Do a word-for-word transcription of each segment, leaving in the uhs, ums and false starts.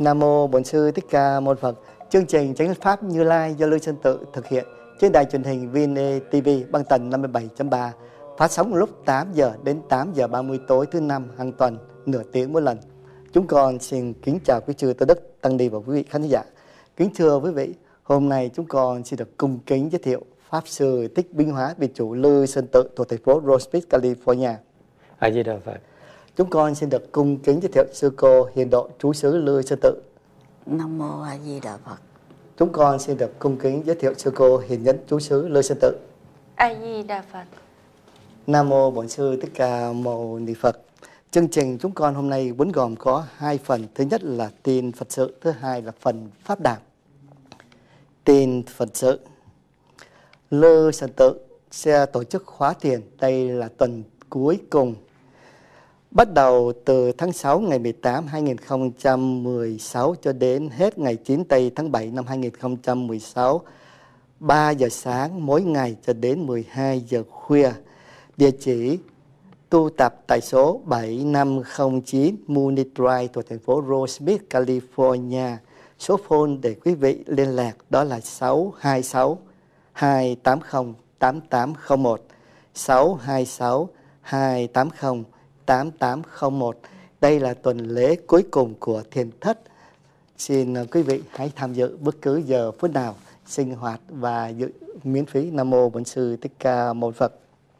Nam mô Bổn Sư Thích Ca Mâu Ni Phật. Chương trình Chánh Pháp Như Lai do Lưu Sơn Tự thực hiện trên đài truyền hình vê en a tê vê băng tần năm mươi bảy chấm ba, phát sóng lúc tám giờ đến tám giờ ba mươi tối thứ năm hàng tuần, nửa tiếng mỗi lần. Chúng con xin kính chào quý chư Tôn Đức, Tăng Ni và quý vị khán giả. Kính thưa quý vị, hôm nay chúng con xin được cung kính giới thiệu Pháp Sư Thích Binh Hóa, Viện chủ Lưu Sơn Tự thuộc thành phố Rose Beach, California. A Di Đà Phật. Chúng con xin được cung kính giới thiệu sư cô Hiền Độ, trú xứ Lưu Sơn Tự. Nam mô A Di Đà Phật. Chúng con xin được cung kính giới thiệu sư cô Hiền Nhẫn, trú xứ Lưu Sơn Tự. A Di Đà Phật. Nam mô Bổn Sư Thích Ca Mâu Ni Phật. Chương trình chúng con hôm nay vốn gồm có hai phần. Thứ nhất là tin Phật sự, thứ hai là phần pháp đàm. Tin Phật sự. Lưu Sơn Tự sẽ tổ chức khóa thiền. Đây là tuần cuối cùng, bắt đầu từ tháng sáu ngày mười tám hai nghìn không trăm mười sáu cho đến hết ngày chín tây tháng bảy năm hai nghìn không trăm mười sáu, ba giờ sáng mỗi ngày cho đến mười hai giờ khuya. Địa chỉ tu tập tại số bảy năm không chín Mooney Drive thuộc thành phố Rose Beach, California. Số phone để quý vị liên lạc đó là sáu hai sáu hai tám không tám tám không một, sáu hai sáu hai tám không tám tám không một. Đây là tuần lễ cuối cùng của thiền thất. Xin quý vị hãy tham dự bất cứ giờ phút nào sinh hoạt và dự miễn phí. Nam mô Bổn Sư Thích Ca Mâu Ni Phật.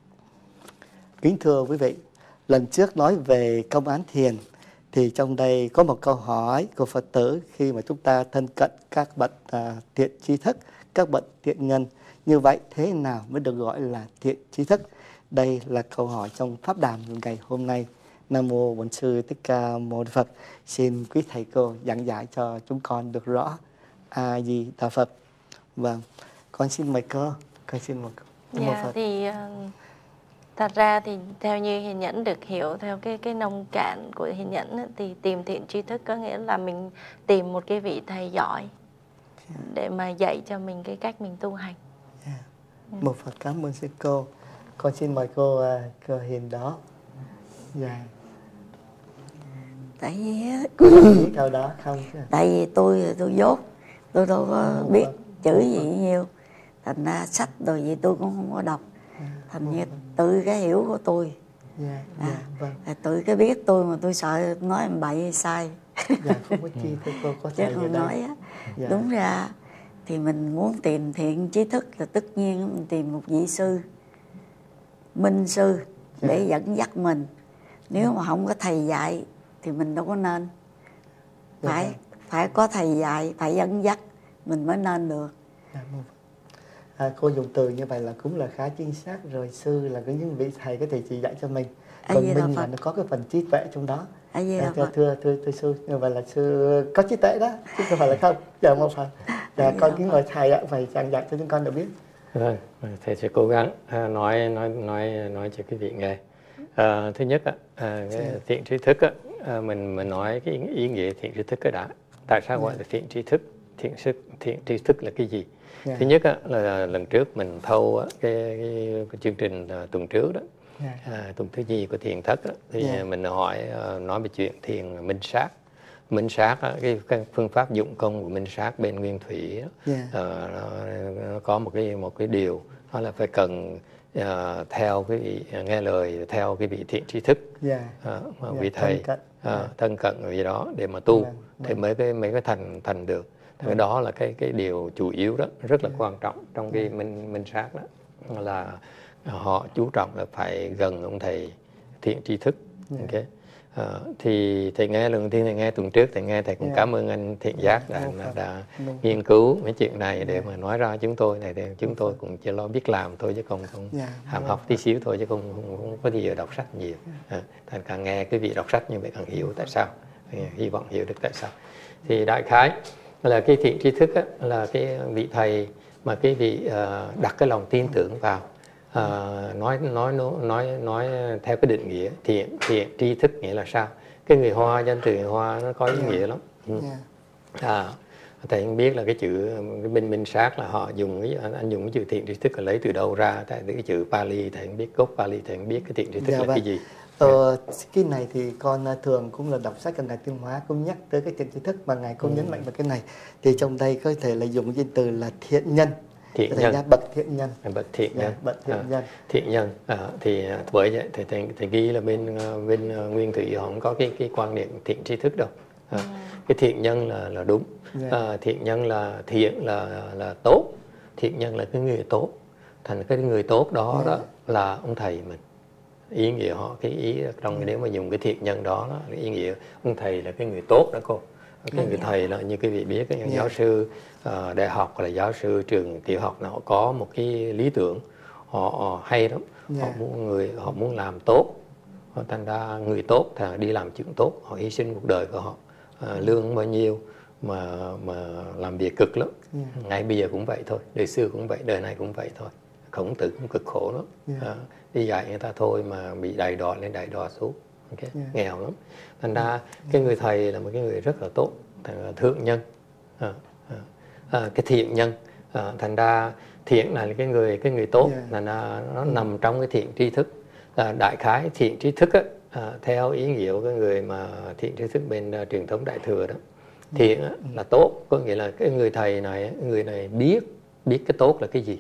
Kính thưa quý vị, lần trước nói về công án thiền thì trong đây có một câu hỏi của Phật tử khi mà chúng ta thân cận các bậc à, thiện tri thức, các bậc thiện nhân. Như vậy thế nào mới được gọi là thiện tri thức? Đây là câu hỏi trong pháp đàm ngày hôm nay. Nam mô Bổn Sư Thích Ca Mâu Ni Phật. Xin quý thầy cô giảng giải cho chúng con được rõ. A Di Đà Phật. Vâng, con xin mời cô. Con xin mời cô. Dạ, Phật. Thì uh, thật ra thì theo như Hiền Nhẫn được hiểu theo cái cái nông cạn của Hiền Nhẫn ấy, thì tìm thiện tri thức có nghĩa là mình tìm một cái vị thầy giỏi yeah. để mà dạy cho mình cái cách mình tu hành. Yeah. Yeah. Một Phật cảm ơn sư cô. Con xin mời cô, uh, cô Hiền đó. Dạ. Yeah. Tại vì có biết câu đó không? Tại vì tôi tôi dốt, tôi đâu có biết chữ gì nhiều, thành ra sách rồi gì tôi cũng không có đọc, thành như tự cái hiểu của tôi. Dạ, dạ, à, vâng. tự cái biết tôi mà tôi sợ nói bậy hay sai. Dạ, không có chi thưa cô, có chứ không nói á. Dạ. Đúng ra thì mình muốn tìm thiện trí thức là tất nhiên mình tìm một vị sư, minh sư để dạ. dẫn dắt mình. Nếu dạ. mà không có thầy dạy thì mình đâu có nên. Phải dạ. phải có thầy dạy, phải dẫn dắt mình mới nên được. Dạ, à, cô dùng từ như vậy là cũng là khá chính xác rồi. Sư là có những vị thầy có thể chỉ dạy cho mình, còn mình là nó có cái phần trí tuệ trong đó. À, thưa, thưa, thưa, thưa sư, như vậy là sư có trí tuệ đó, chứ không phải là không. Dạ, một phần. Dạ, con kính mời thầy ạ, phải giảng dạy cho chúng con được biết. Vâng, thầy sẽ cố gắng à, nói nói nói nói cho quý vị nghe. À, thứ nhất, à, thiện tri thức, à, mình mình nói cái ý nghĩa thiện tri thức cái đã. Tại sao gọi là thiện tri thức? Thiện sức, thiện tri thức là cái gì? Yeah. Thứ nhất á, là lần trước mình thâu á, cái, cái, cái chương trình uh, tuần trước đó, yeah. à, tuần thứ nhì của thiền thất đó, thì yeah. mình hỏi uh, nói về chuyện thiền minh sát. Minh sát á, cái, cái phương pháp dụng công của minh sát bên Nguyên Thủy đó, yeah. uh, nó, nó có một cái một cái điều đó là phải cần uh, theo cái vị, nghe lời theo cái vị thiện tri thức, yeah. uh, yeah. vị thầy thân cận, uh, yeah. thân cận gì đó để mà tu, yeah. thì mới cái mới cái thành thành được. Cái đó là cái cái điều chủ yếu đó, rất là yeah. quan trọng trong cái minh minh sát đó, là họ chú trọng là phải gần ông thầy thiện tri thức. Yeah. Okay. À, thì thầy nghe lần tiên thầy nghe tuần trước thầy nghe thầy cũng yeah. cảm ơn anh Thiện Giác đã, đã, đã nghiên cứu mấy chuyện này để yeah. mà nói ra chúng tôi này, thì chúng tôi cũng chỉ lo biết làm thôi chứ không không yeah. ham học tí xíu thôi chứ không, không, không có gì đọc sách nhiều. À, thành càng nghe cái vị đọc sách như vậy càng hiểu tại sao, hy vọng hiểu được tại sao. Thì đại khái là cái thiện tri thức á, là cái vị thầy mà cái vị uh, đặt cái lòng tin tưởng vào. Uh, nói nói nói nói theo cái định nghĩa thiện thiện tri thức nghĩa là sao? Cái người Hoa, dân từ người Hoa nó có ý yeah. nghĩa lắm. Ừ. Yeah. À, thầy không biết là cái chữ cái bên minh sát là họ dùng cái anh dùng cái chữ thiện tri thức là lấy từ đâu ra? Tại cái chữ Pali thầy không biết, gốc Pali thầy không biết cái thiện tri thức yeah, là vâng. cái gì. Ờ, cái này thì con thường cũng là đọc sách Cần Đại Tiêu Hóa cũng nhắc tới cái thiện tri thức mà ngài cũng ừ. nhấn mạnh vào cái này. Thì trong đây có thể là dùng danh từ là thiện nhân. Thiện nhân, bậc thiện nhân, bậc thiện nhân, bậc thiện nhân. À, thiện nhân. À, thì bởi vậy thì thầy, thầy ghi là bên bên Nguyên Thủy họ không có cái cái quan niệm thiện tri thức đâu. À, ừ. Cái thiện nhân là là đúng. Yeah. À, thiện nhân là thiện là là tốt. Thiện nhân là cái người tốt. Thành cái người tốt đó yeah. đó là ông thầy mình. Ý nghĩa họ cái ý trong yeah. nếu mà dùng cái thiện nhân đó, đó ý nghĩa ông thầy là cái người tốt đó cô. Cái yeah. người thầy là như quý vị biết cái yeah. giáo sư uh, đại học hoặc là giáo sư trường tiểu học nào có một cái lý tưởng họ, họ hay lắm. Yeah. Họ muốn người họ muốn làm tốt. Họ thành ra người tốt thì đi làm chuyện tốt, họ hy sinh cuộc đời của họ. Uh, lương bao nhiêu mà mà làm việc cực lắm. Yeah. Ngay bây giờ cũng vậy thôi, đời xưa cũng vậy, đời này cũng vậy thôi. Khổng Tử cũng cực khổ lắm. Yeah. À, đi dạy người ta thôi mà bị đầy đọa lên đầy đọa xuống. Okay? Yeah. Nghèo lắm. Thành ra yeah. cái người thầy là một cái người rất là tốt, thành là thượng nhân. À, à, à, cái thiện nhân. À, thành ra thiện là cái người cái người tốt, yeah. thành ra nó yeah. nằm trong cái thiện tri thức. À, đại khái thiện tri thức á, à, theo ý nghĩa của cái người mà thiện tri thức bên uh, truyền thống Đại Thừa đó. Thiện á, là tốt, có nghĩa là cái người thầy này, người này biết biết cái tốt là cái gì.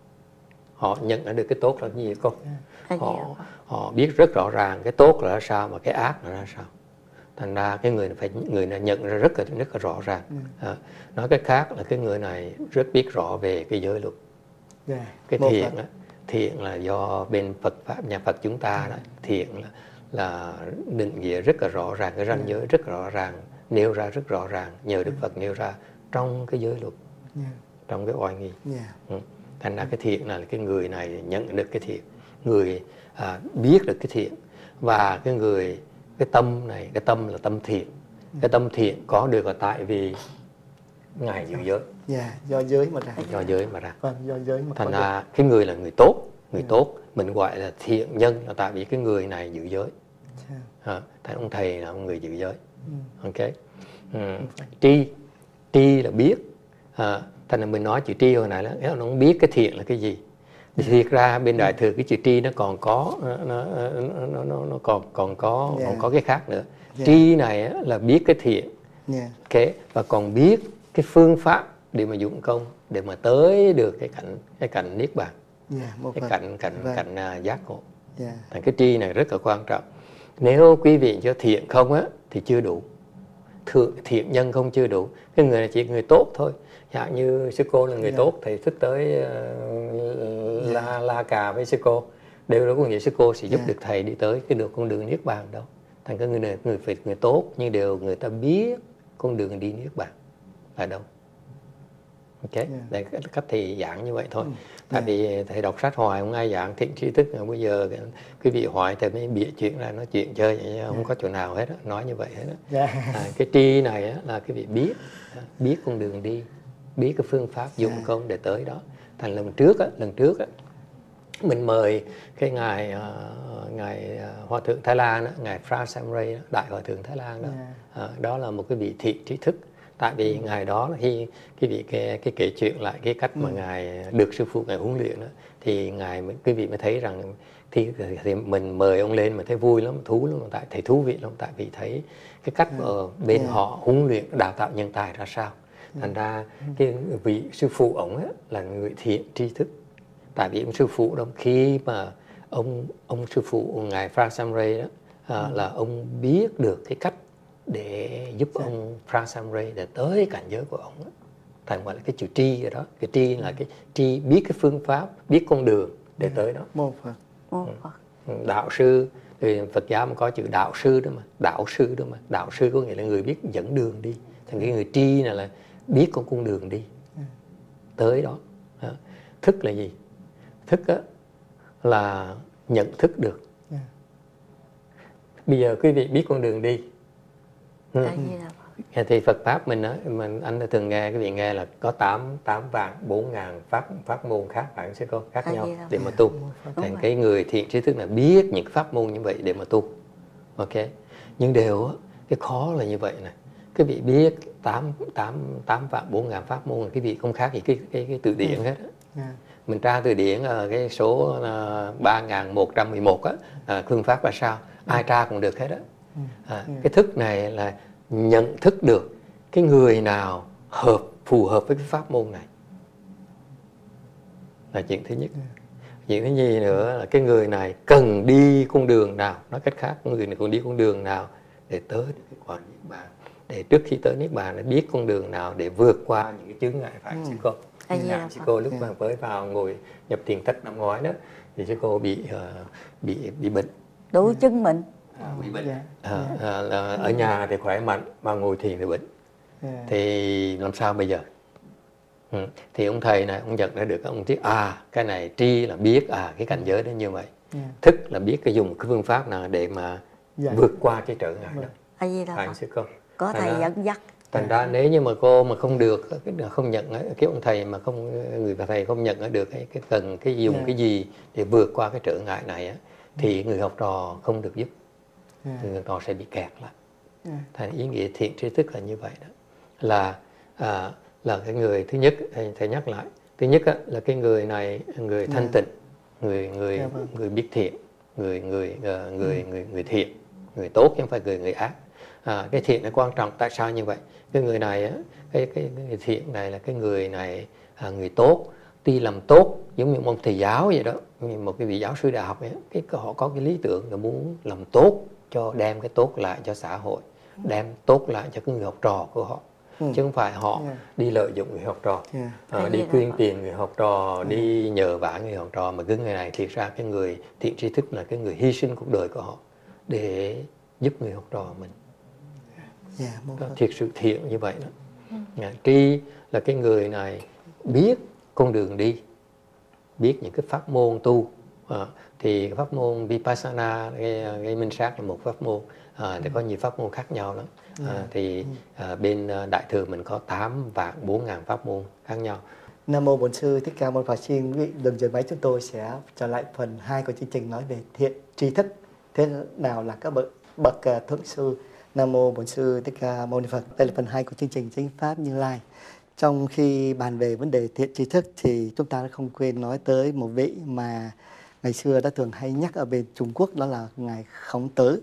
Họ nhận ra được cái tốt là cái gì con. Họ, họ biết rất rõ ràng cái tốt là ra sao mà cái ác là ra sao. Thành ra cái người này phải người này nhận ra rất là rất là rõ ràng. À, nói cách khác là cái người này rất biết rõ về cái giới luật. Yeah. Cái thiện á, thiện là do bên Phật pháp nhà Phật chúng ta đó, thiện là, là định nghĩa rất là rõ ràng, cái ranh giới rất rõ ràng, nêu ra rất rõ ràng, nhờ Đức Phật nêu ra trong cái giới luật, yeah. trong cái oai nghi. Yeah. Ừ. Thành ra cái thiện là cái người này nhận được cái thiện, người à, biết được cái thiện, và cái người cái tâm này, cái tâm là tâm thiện. Cái tâm thiện có được là tại vì ngài giữ giới. Yeah, do giới mà ra. Do giới mà ra. Vâng, do giới mà thành ra cái người là người tốt, người yeah. tốt mình gọi là thiện nhân là tại vì cái người này giữ giới. Yeah. À, thành ông thầy là ông người giữ giới. Mm. Ok. Ừ. Tri, tri là biết. À, thành ra mình nói chữ tri hồi nãy là nó không biết cái thiện là cái gì. Thì thiệt ra bên Đại Thừa cái chữ tri nó còn có nó nó nó, nó, nó còn còn có yeah. còn có cái khác nữa. Yeah. Tri này á, là biết cái thiện. Yeah. Okay. Và còn biết cái phương pháp để mà dụng công để mà tới được cái cảnh cái cảnh niết bàn. Yeah, cái cảnh cảnh right. cảnh uh, giác ngộ. Yeah. Thành cái tri này rất là quan trọng. Nếu quý vị cho thiện không á thì chưa đủ. Thượng thiện nhân không chưa đủ. Cái người này chỉ người tốt thôi. Chẳng như sư cô là người yeah. tốt, thầy thích tới uh, yeah. la la cà với sư cô, đều đó có nghĩa sư cô sẽ giúp yeah. được thầy đi tới cái được con đường niết bàn đâu. Thành cái người này người phải người tốt, nhưng đều người ta biết con đường đi niết bàn là đâu. Ok, yeah. để cách thầy giảng như vậy thôi. Mm. Tại yeah. vì thầy đọc sách hoài không ai giảng thiện tri thức, bây giờ quý vị hỏi thầy mới bịa chuyện ra nói chuyện chơi vậy, yeah. không có chỗ nào hết đó, nói như vậy hết đó. Yeah. À, cái tri này á, là quý vị biết biết con đường đi, biết cái phương pháp dụng yeah. công để tới đó. Thành lần trước á, lần trước á, mình mời cái ngài uh, ngài uh, hòa thượng Thái Lan á, ngài Phra Samray á, đại hòa thượng Thái Lan đó. Yeah. Uh, đó là một cái vị thiện trí thức. Tại vì mm. ngài đó khi cái vị cái, cái kể chuyện lại cái cách mm. mà ngài được sư phụ ngài huấn luyện đó, thì ngài quý vị mới thấy rằng thì, thì mình mời ông lên mà thấy vui lắm, thú lắm, tại thấy thú vị lắm, tại vì thấy cái cách yeah. ở bên yeah. họ huấn luyện đào tạo nhân tài ra sao. Thành ra cái vị sư phụ ổng ấy là người thiện tri thức. Tại vì ông sư phụ đó khi mà ông ông sư phụ ngài Phra Samray đó à, ừ. là ông biết được cái cách để giúp dạ. ông Phra Samray để tới cảnh giới của ông đó. Thành gọi là cái chữ tri rồi đó. Cái tri là cái tri biết cái phương pháp, biết con đường để ừ. tới đó. Một Phật. Một Phật. Đạo sư thì Phật giáo mà có chữ đạo sư đó mà, đạo sư đó mà. Đạo sư có nghĩa là người biết dẫn đường đi. Thành cái người tri này là biết con con đường đi ừ. tới đó. đó. Thức là gì? Thức á, là nhận thức được. Yeah. Bây giờ quý vị biết con đường đi. Ừ. Ừ. Thì Phật pháp mình á, mình anh đã từng nghe, quý vị nghe là có tám tám vạn bốn ngàn pháp pháp môn khác, phải sư cô, khác nhau để mà tu. Thành cái người thiện trí thức là biết những pháp môn như vậy để mà tu. Ok. Nhưng đều á, cái khó là như vậy này. Quý vị biết tám tám vạn bốn ngàn pháp môn, quý vị không khác gì cái cái, cái từ điển ừ. hết á. Yeah. Mình tra từ điển ở cái số ba nghìn một trăm mười một á, à, phương pháp là sao? ai tra cũng được hết đó. À, cái thức này là nhận thức được cái người nào hợp phù hợp với cái pháp môn này là chuyện thứ nhất. Chuyện thứ nhì nữa là cái người này cần đi con đường nào, nói cách khác người này cần đi con đường nào để tới được cái quả niết bàn, để trước khi tới niết bàn để biết con đường nào để vượt qua những cái chướng ngại, phải sư cô? Dạ, sư cô lúc mà mới vào ngồi nhập thiền thất năm ngoái đó thì sư cô bị uh, bị bị bệnh, đủ chứng bệnh. À, bị bệnh. À, à, là ở nhà thì khỏe mạnh mà ngồi thiền thì bệnh. Thì làm sao bây giờ? Ừ. Thì ông thầy này ông nhận ra được, ông biết à cái này tri là biết à cái cảnh giới đó như vậy, yeah. Thức là biết cái dùng cái phương pháp nào để mà yeah. vượt qua cái trở ngại đó. Phải sư cô? Có thầy ra, dẫn dắt. Thành ra nếu như mà cô mà không được, không nhận cái ông thầy mà không, người thầy không nhận được cái, cái cần cái dùng yeah. cái gì để vượt qua cái trở ngại này á, thì yeah. người học trò không được giúp, yeah. người học trò sẽ bị kẹt lại. Yeah. Thành ý nghĩa thiện tri thức là như vậy đó, là à, là cái người thứ nhất, thầy, thầy nhắc lại, thứ nhất á, là cái người này người thanh yeah. tịnh, người người yeah, vâng. người biết thiện, người người uh, người, yeah. người người thiện, người tốt chứ không phải người người ác. À, cái thiện là quan trọng. Tại sao như vậy? Cái người này á, cái, cái cái thiện này là cái người này à, người tốt, tuy làm tốt giống như một thầy giáo vậy đó, một cái vị giáo sư đại học ấy, cái họ có cái lý tưởng là muốn làm tốt cho đem cái tốt lại cho xã hội, đem tốt lại cho cái người học trò của họ. Ừ. Chứ không phải họ yeah. đi lợi dụng người học trò, yeah. à, đi quyên tiền người học trò, yeah. đi nhờ vả người học trò, mà cái người này thiệt ra cái người thiện tri thức là cái người hy sinh cuộc đời của họ để giúp người học trò mình. Yeah, thiệt sự thiện như vậy đó. Ừ. À, tri là cái người này biết con đường đi, biết những cái pháp môn tu. À, thì pháp môn Vipassana, cái, cái minh sát là một pháp môn, à, thì có nhiều pháp môn khác nhau lắm. À, thì à, bên Đại Thừa mình có tám vạn bốn ngàn pháp môn khác nhau. Nam mô Bổn Sư Thích Ca Mâu Ni Phật. Xin quý vị đừng dời máy, chúng tôi sẽ trở lại phần hai của chương trình nói về thiện tri thức. Thế nào là các bậc bậc thượng sư? Nam mô Bổn Sư Thích Ca Mâu Ni Phật. Đây là phần hai của chương trình Chánh Pháp Như Lai. Trong khi bàn về vấn đề thiện tri thức thì chúng ta không quên nói tới một vị mà ngày xưa đã thường hay nhắc ở bên Trung Quốc, đó là Ngài Khổng Tử.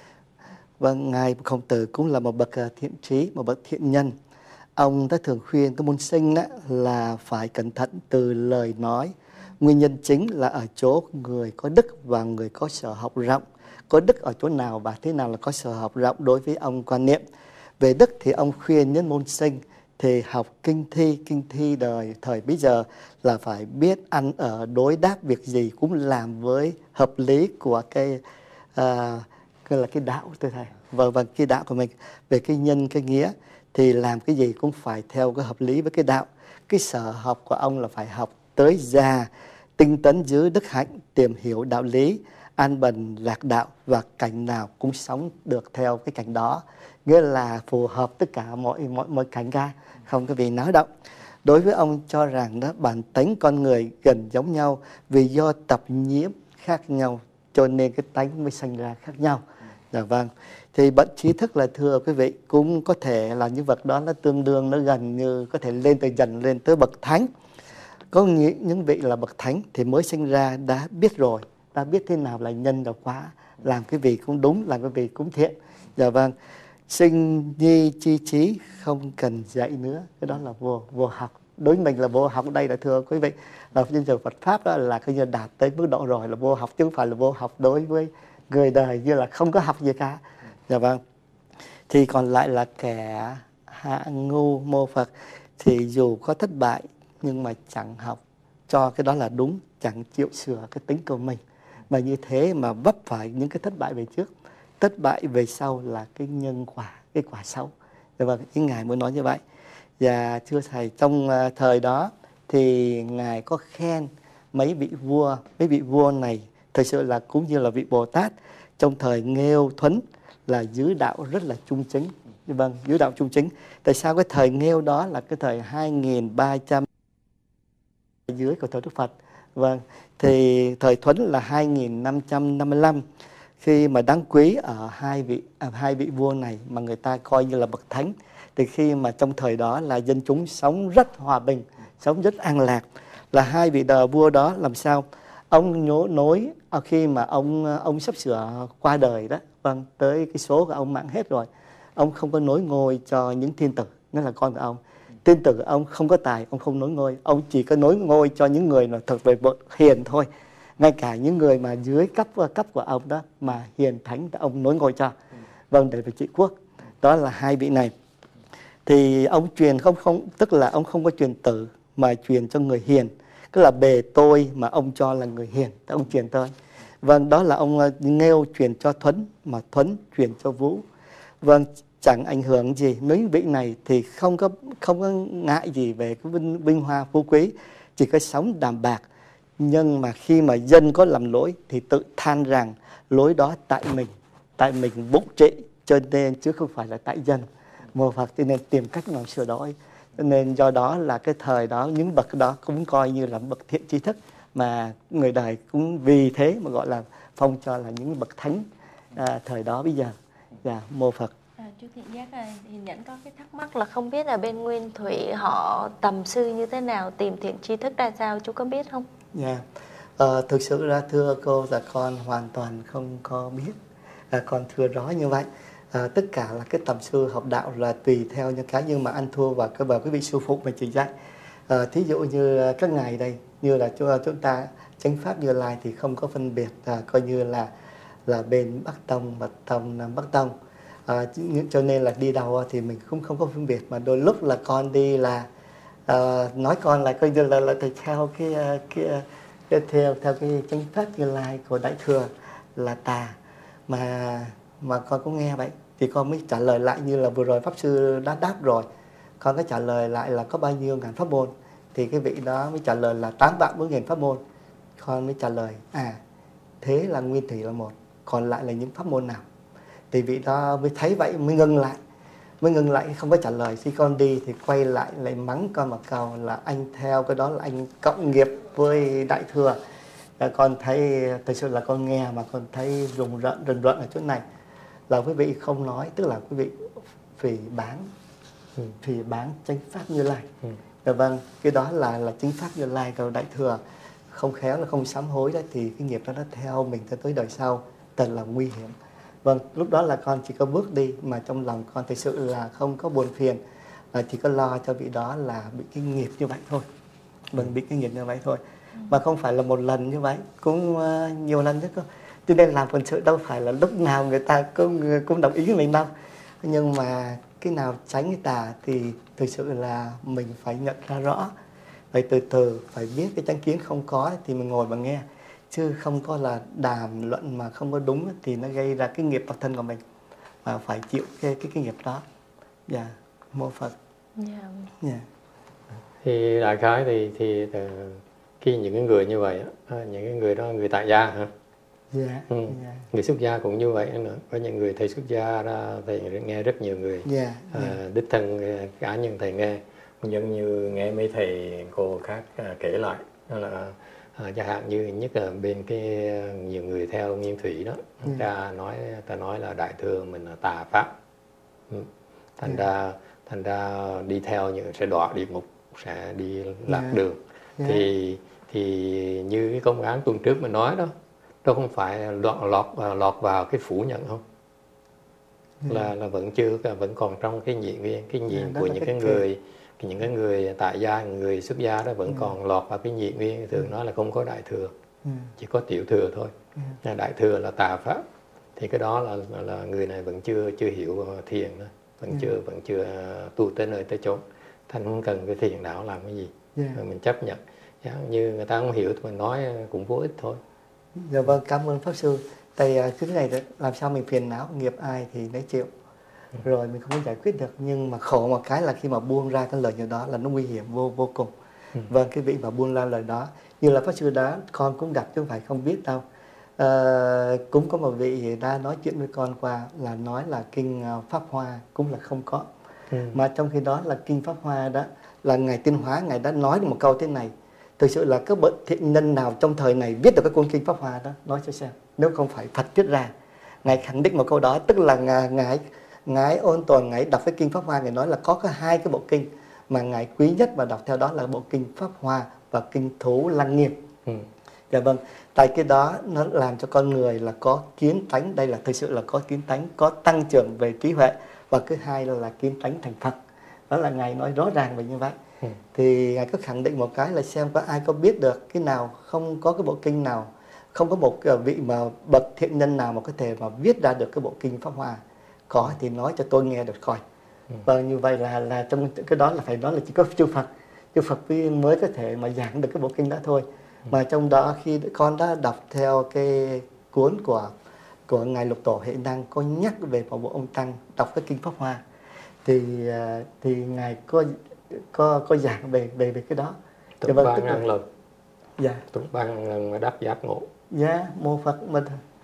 Và Ngài Khổng Tử cũng là một bậc thiện trí, một bậc thiện nhân. Ông đã thường khuyên các môn sinh đó là phải cẩn thận từ lời nói. Nguyên nhân chính là ở chỗ người có đức và người có sở học rộng. Có đức ở chỗ nào và thế nào là có sở học rộng đối với ông quan niệm. Về đức thì ông khuyên những môn sinh thì học kinh thi, kinh thi đời thời bây giờ là phải biết ăn ở, đối đáp việc gì cũng làm với hợp lý của cái à, cái là cái đạo thưa thầy. Và, và cái đạo của mình về cái nhân cái nghĩa thì làm cái gì cũng phải theo cái hợp lý với cái đạo. Cái sở học của ông là phải học tới già, tinh tấn giữ đức hạnh, tìm hiểu đạo lý, an bần lạc đạo và cảnh nào cũng sống được theo cái cảnh đó, nghĩa là phù hợp tất cả mọi mọi mọi cảnh ra, không có bị náo động. Đối với ông cho rằng đó, bản tánh con người gần giống nhau vì do tập nhiễm khác nhau cho nên cái tánh mới sinh ra khác nhau. Dạ vâng. Thì bậc trí thức là thưa quý vị cũng có thể là những vật đó nó tương đương, nó gần như có thể lên từ dần lên tới bậc thánh. Có những, những vị là bậc thánh thì mới sinh ra đã biết rồi, đã biết thế nào là nhân là quả, làm cái gì cũng đúng, làm cái gì cũng thiện. Dạ vâng. Sinh nhi chi trí không cần dạy nữa, cái đó là vô vô học. Đối với mình là vô học đây là thưa quý vị là trên trường Phật pháp đó là coi như đạt tới mức độ rồi là vô học, chứ không phải là vô học đối với người đời như là không có học gì cả. Dạ vâng. Thì còn lại là kẻ hạ ngu mô Phật thì dù có thất bại nhưng mà chẳng học cho cái đó là đúng, chẳng chịu sửa cái tính của mình, mà như thế mà vấp phải những cái thất bại về trước, thất bại về sau là cái nhân quả, cái quả xấu. Dạ vâng, ý Ngài muốn nói như vậy. Và thưa thầy, trong uh, thời đó thì Ngài có khen mấy vị vua, mấy vị vua này thật sự là cũng như là vị Bồ Tát trong thời Nghêu Thuấn là giữ đạo rất là trung chính. Vâng, giữ đạo trung chính. Tại sao cái thời Nghêu đó là cái thời hai nghìn ba trăm dưới của thời Đức Phật. Vâng, thì thời Thuấn là hai nghìn năm trăm năm mươi lăm. Khi mà đáng quý ở hai vị à, hai vị vua này mà người ta coi như là bậc thánh, thì khi mà trong thời đó là dân chúng sống rất hòa bình, sống rất an lạc, là hai vị đời vua đó làm sao ông nhớ nối khi mà ông ông sắp sửa qua đời đó, vâng, tới cái số của ông mạng hết rồi, ông không có nối ngôi cho những thiên tử, nó là con của ông. Thiên tử ông không có tài, ông không nối ngôi, ông chỉ có nối ngôi cho những người là thật về hiền thôi. Ngay cả những người mà dưới cấp cấp của ông đó mà hiền thánh ông nối ngôi cho, vâng, để về trị quốc. Đó là hai vị này. Thì ông truyền không không tức là ông không có truyền tử mà truyền cho người hiền, tức là bề tôi mà ông cho là người hiền, ông truyền tới. Vâng, đó là ông Nghêu truyền cho Thuấn, mà Thuấn truyền cho Vũ. Vâng, chẳng ảnh hưởng gì. Mấy vị này thì không có không có ngại gì về cái vinh, vinh hoa phú quý, chỉ có sống đạm bạc. Nhưng mà khi mà dân có lầm lỗi thì tự than rằng lỗi đó tại mình, tại mình bụng trị cho nên, chứ không phải là tại dân. Mô Phật cho nên tìm cách làm sửa đổi. Cho nên do đó là cái thời đó những bậc đó cũng coi như là bậc thiện tri thức, mà người đời cũng vì thế mà gọi là phong cho là những bậc thánh à, thời đó bây giờ. Dạ, Mô Phật. À, chú Thiện Giác thì Nhẫn có cái thắc mắc là không biết là bên Nguyên Thủy họ tầm sư như thế nào, tìm thiện tri thức ra sao, chú có biết không? Dạ, à, thực sự ra thưa cô là con hoàn toàn không có biết, à, con thưa rõ như vậy. À, tất cả là cái tầm sư học đạo là tùy theo những cái nhưng mà ăn thua và cái vào cái vị sư phụ mà chỉ dạy. À, thí dụ như các ngài đây, như là chúng, chúng ta chánh pháp Như Lai thì không có phân biệt, à, coi như là là bên Bắc Tông, Mật Tông, Nam Bắc Tông. À, cho nên là đi đâu thì mình cũng không có phân biệt, mà đôi lúc là con đi là à, nói con là coi như là, là thầy theo cái, cái, cái theo theo cái chánh pháp Như Lai của Đại Thừa là tà, mà mà con cũng nghe vậy thì con mới trả lời lại như là vừa rồi pháp sư đã đáp rồi. Con có trả lời lại là có bao nhiêu ngàn pháp môn, thì cái vị đó mới trả lời là tám vạn bốn nghìn pháp môn. Con mới trả lời à thế là Nguyên Thủy là một, còn lại là những pháp môn nào? Thì vị đó mới thấy vậy mới ngưng lại, mới ngưng lại không có trả lời. Khi con đi thì quay lại lại mắng con một câu là anh theo cái đó là anh cộng nghiệp với Đại Thừa. Con thấy thực sự là con nghe mà con thấy rùng rợn rần rợn ở chỗ này là quý vị không nói, tức là quý vị phỉ bán, ừ. phỉ bán chánh pháp Như Lai. Ừ. Dạ vâng, cái đó là là chánh pháp Như Lai của Đại Thừa, không khéo là không sám hối đó thì cái nghiệp đó nó theo mình cho tới đời sau, thật là nguy hiểm. Vâng, lúc đó là con chỉ có bước đi mà trong lòng con thực sự là không có buồn phiền, là chỉ có lo cho vị đó là bị cái nghiệp như vậy thôi. Vâng, bị cái nghiệp như vậy thôi. Mà không phải là một lần như vậy, cũng uh, nhiều lần nữa cơ. Cho nên làm phận sự đâu phải là lúc nào người ta cũng, cũng đồng ý với mình đâu. Nhưng mà cái nào tránh cái tà thì thực sự là mình phải nhận ra rõ. Phải từ từ, phải biết cái chánh kiến không có thì mình ngồi mà nghe. Chứ không có là đàm luận mà không có đúng thì nó gây ra cái nghiệp bản thân của mình. Và phải chịu cái, cái, cái nghiệp đó. Dạ, Mô Phật. Dạ. Dạ. Thì đại khái thì, thì, thì khi những cái người như vậy, những cái người đó người tại gia hả? Yeah, ừ. yeah. Người xuất gia cũng như vậy nữa. Có những người thầy xuất gia ra thầy nghe rất nhiều người, yeah, yeah. À, đích thân cá nhân thầy nghe, nhưng như nghe mấy thầy cô khác à, kể lại đó là à, chẳng hạn như nhất là bên cái nhiều người theo Nguyên Thủy đó, yeah. ta nói ta nói là Đại Thừa mình là tà pháp, ừ. thành yeah. ra thành ra đi theo những sẽ đọa địa ngục, sẽ đi lạc yeah. đường, yeah. thì thì như cái công án tuần trước mình nói đó, đó không phải lọt lọt lọt vào cái phủ nhận không? Ừ. Là là vẫn chưa, vẫn còn trong cái nhị nguyên, cái nhìn của những cái người cái những cái người tại gia, người xuất gia đó vẫn ừ. còn lọt vào cái nhị nguyên, thường ừ. nói là không có đại thừa, ừ. chỉ có tiểu thừa thôi. Ừ. Đại thừa là tà pháp, thì cái đó là là người này vẫn chưa chưa hiểu thiền đó, vẫn ừ. chưa vẫn chưa tu tới nơi tới chốn, thành không cần cái thiền đạo làm cái gì, yeah. mình chấp nhận. Như người ta không hiểu thì mình nói cũng vô ích thôi. Dạ vâng, cảm ơn Pháp Sư. Tại cái này làm sao mình phiền não, nghiệp ai thì nấy chịu. Rồi mình không có giải quyết được. Nhưng mà khổ một cái là khi mà buông ra cái lời như đó là nó nguy hiểm vô vô cùng. Ừ. Vâng, cái vị mà buông ra lời đó, như là Pháp Sư đó, con cũng gặp chứ không phải không biết đâu. À, cũng có một vị đã nói chuyện với con qua là nói là kinh Pháp Hoa cũng là không có. Ừ. Mà trong khi đó là kinh Pháp Hoa đó là Ngài Tiên Hóa, Ngài đã nói được một câu thế này. Thực sự là các bậc thiện nhân nào trong thời này viết được cái cuốn kinh Pháp Hoa đó, nói cho xem, nếu không phải Phật viết ra. Ngài khẳng định một câu đó, tức là ngài ngài, ngài ôn tồn, ngài đọc cái kinh Pháp Hoa, ngài nói là có cái hai cái bộ kinh mà ngài quý nhất và đọc theo đó là bộ kinh Pháp Hoa và kinh Thủ Lăng Nghiêm. Ừ. Dạ vâng, tại cái đó nó làm cho con người là có kiến tánh, đây là thực sự là có kiến tánh, có tăng trưởng về trí huệ, và thứ hai là, là kiến tánh thành Phật. Đó là Ngài nói rõ ràng về như vậy. Ừ. Thì Ngài có khẳng định một cái là xem có ai có biết được cái nào, không có cái bộ kinh nào, không có một vị mà bậc thiện nhân nào mà có thể mà viết ra được cái bộ kinh Pháp Hoa. Có thì nói cho tôi nghe được coi. Ừ. Và như vậy là là trong cái đó là phải nói là chỉ có chư Phật, chư Phật mới có thể mà giảng được cái bộ kinh đó thôi. Mà trong đó khi con đã đọc theo cái cuốn của của Ngài Lục Tổ Huệ Năng có nhắc về một bộ ông Tăng đọc cái kinh Pháp Hoa, thì thì Ngài có có có giảng về về về cái đó. Tụng ba ngàn lần. Dạ. Tụng ba ngàn lần mà đắc giác ngộ. Dạ, mô Phật mình.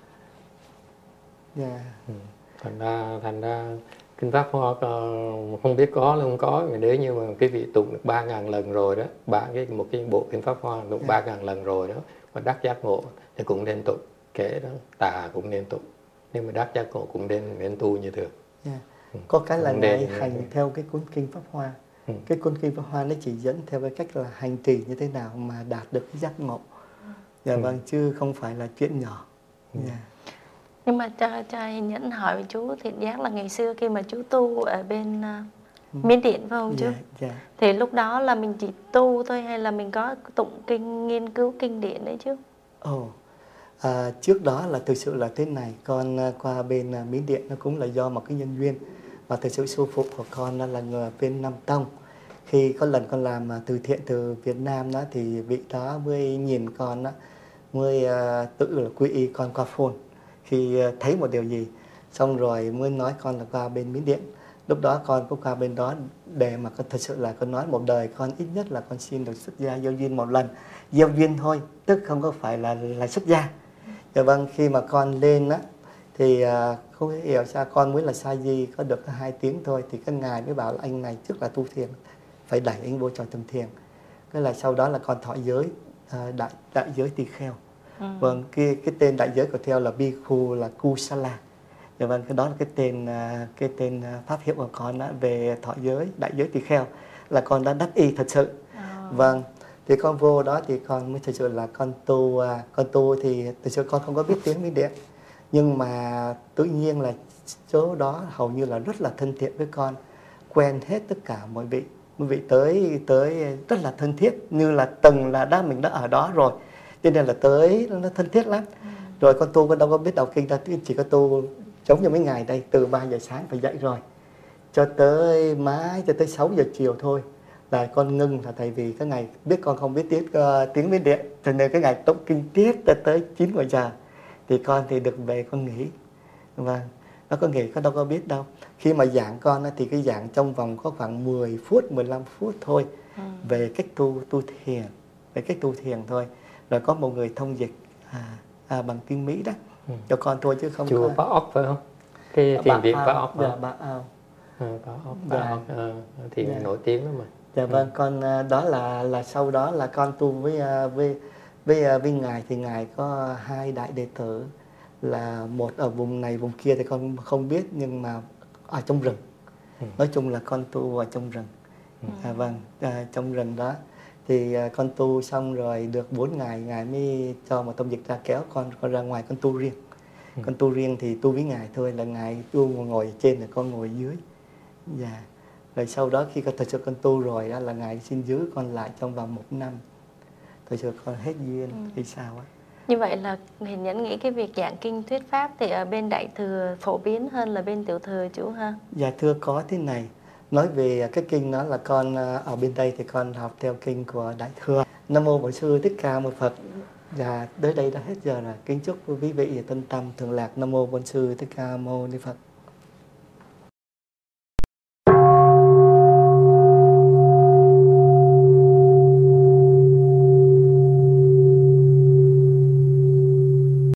Dạ. Ừ. Thành ra thành ra kinh Pháp Hoa không biết có hay không có, nếu như mà cái vị tụng được ba ngàn lần rồi đó, ba cái một cái bộ kinh Pháp Hoa tụng ba ngàn lần rồi đó mà đắc giác ngộ thì cũng nên tụng, kể đó tà cũng nên tụng, nhưng mà đắc giác ngộ cũng nên nên tu như thường. Yeah. Ừ. Có cái là Ngài hành theo cái cuốn kinh Pháp Hoa. Ừ. Cái cuốn kinh Pháp Hoa nó chỉ dẫn theo cái cách là hành trì như thế nào mà đạt được cái giác ngộ. Dạ. Ừ. Vâng, chứ không phải là chuyện nhỏ. Ừ. Yeah. Nhưng mà cho cho Nhẫn hỏi với chú Thiện Giác là ngày xưa khi mà chú tu ở bên uh, Miến Điện phải không chú? Yeah, yeah. Thì lúc đó là mình chỉ tu thôi hay là mình có tụng kinh, nghiên cứu kinh điển đấy chứ? Ồ, oh, à, trước đó là thực sự là thế này, con qua bên uh, Miến Điện nó cũng là do một cái nhân duyên, và thực sự sư phụ của con là người bên Nam Tông. Khi có lần con làm uh, từ thiện từ Việt Nam đó thì vị đó mới nhìn con đó, mới uh, tự là quy y con qua phone. Khi thấy một điều gì xong rồi mới nói con là qua bên Miến Điện. Lúc đó con có qua bên đó để mà con thật sự là con nói một đời con ít nhất là con xin được xuất gia gieo duyên một lần, gieo duyên thôi, tức không có phải là là xuất gia. Dạ vâng, khi mà con lên á thì uh, không hiểu sao con mới là sa di có được hai tiếng thôi, thì các ngài mới bảo là anh này trước là tu thiền, phải đẩy anh vô trò tầm thiền. Cái là sau đó là con thọ giới uh, đại đại giới tỳ kheo. Ừ. Vâng, cái cái tên đại giới của theo là Bhikkhu là Kusala. Dạ vâng, cái đó là cái tên cái tên pháp hiệu của con đã về thọ giới đại giới tỳ kheo, là con đã đắc y thật sự. Oh. Vâng, thì con vô đó thì con mới thật sự là con tu con tu thì thật sự con không có biết tiếng Miến Điện, nhưng mà tự nhiên là chỗ đó hầu như là rất là thân thiện với con, quen hết tất cả mọi vị, mọi vị tới tới rất là thân thiết, như là từng là đã mình đã ở đó rồi. Cho nên là tới nó thân thiết lắm. Ừ. Rồi con tu con đâu có biết đọc kinh ta, chỉ có tu giống như mấy ngày đây, từ ba giờ sáng phải dậy rồi cho tới mãi cho tới sáu giờ chiều thôi là con ngưng, là tại vì cái ngày biết con không biết tiếng uh, tiếng Miến Điện, cho nên cái ngày tụng kinh tiếp cho tới chín giờ thì con thì được về con nghỉ. Vâng, nó có nghỉ, con đâu có biết đâu. Khi mà giảng con thì cái giảng trong vòng có khoảng mười phút, mười lăm phút thôi. Ừ. Về cách tu tu thiền, về cách tu thiền thôi. Rồi có một người thông dịch à, à, bằng tiếng Mỹ đó. Ừ. Cho con thôi chứ không chùa có. Bà Ốc phải không? Cái thiền viện Bà Ốc. Dạ, Bà Ốc. À, Bà Ốc, Bà Ốc à, thiền dạ. nổi tiếng lắm mà. Dạ ừ. Vâng, con đó là là sau đó là con tu với với với với ngài, thì ngài có hai đại đệ tử, là một ở vùng này vùng kia thì con không biết, nhưng mà ở trong rừng. Ừ. Nói chung là con tu ở trong rừng. Ừ. À, vâng, à, trong rừng đó thì con tu xong rồi được bốn ngày, ngài mới cho một tông dịch ra kéo con con ra ngoài con tu riêng. Ừ. Con tu riêng thì tu với ngài thôi, là ngài tu ngồi trên là con ngồi dưới. Dạ. Rồi sau đó khi con thật sự con tu rồi đó là ngài xin giữ con lại trong vòng một năm. Thật sự con hết duyên. Ừ. Thì sao á? Như vậy là Hiền Nhẫn nghĩ cái việc giảng kinh thuyết pháp thì ở bên Đại Thừa phổ biến hơn là bên Tiểu Thừa chú ha? Dạ thưa, có thế này. Nói về cái kinh đó là con ở bên đây thì con học theo kinh của Đại Thừa. Nam mô Bổn Sư Thích Ca Mâu Ni Phật. Dạ tới đây đã hết giờ rồi. Kính chúc quý vị tân tâm thường lạc. Nam mô Bổn Sư Thích Ca Mâu Ni Phật.